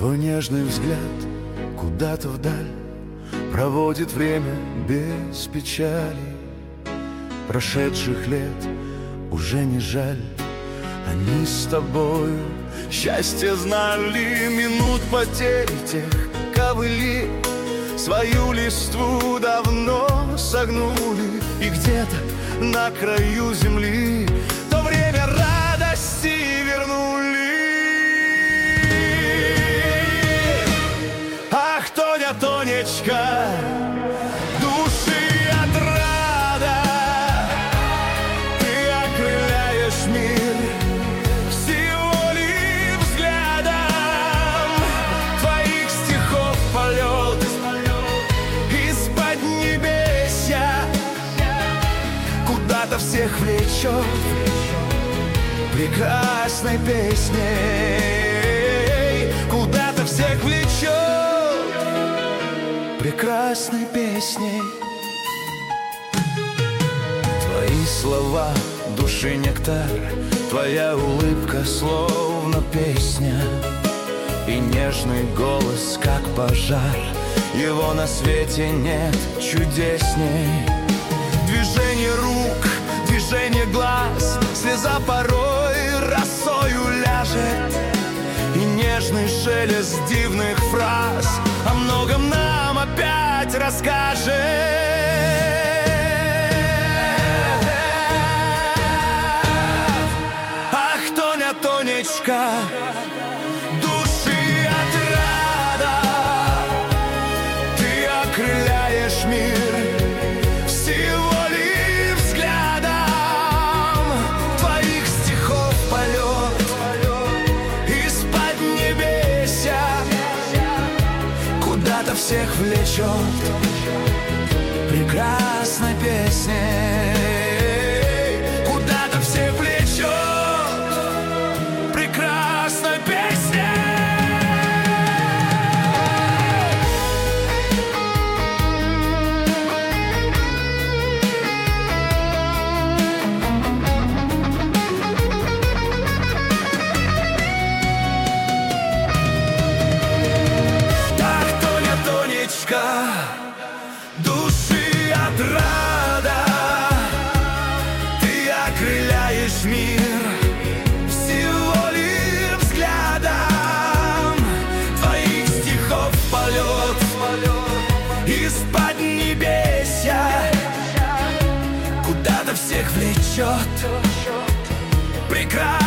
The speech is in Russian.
Твой нежный взгляд куда-то вдаль проводит время без печали. Прошедших лет уже не жаль, они с тобою счастье знали. Минут потерь тех ковыли свою листву давно согнули, и где-то на краю земли то время радости вернули. Ах, Тоня, Тонечка, души отрада, ты окрыляешь мир всего лишь взглядом твоих стихов полет из-под небесья куда-то всех влечет прекрасной песней, куда-то всех влечет прекрасной песней. Твои слова души нектар, твоя улыбка словно песня, и нежный голос как пожар, его на свете нет чудесней. Движение рук, движение глаз, слеза порой росою ляжет, и нежный шелест дивных фраз о многом нам опять расскажет. Ах, Тоня, Тонечка, души отрада, ты окрыляешь мир всего лишь взглядом твоих стихов полет из-под небесья куда-то всех влечет прекрасной песней, куда-то всех влечет прекрасной песней. Души отрада, ты окрыляешь мир всего лишь взглядом твоих стихов полет из-под небесья куда-то всех влечет прекрасно.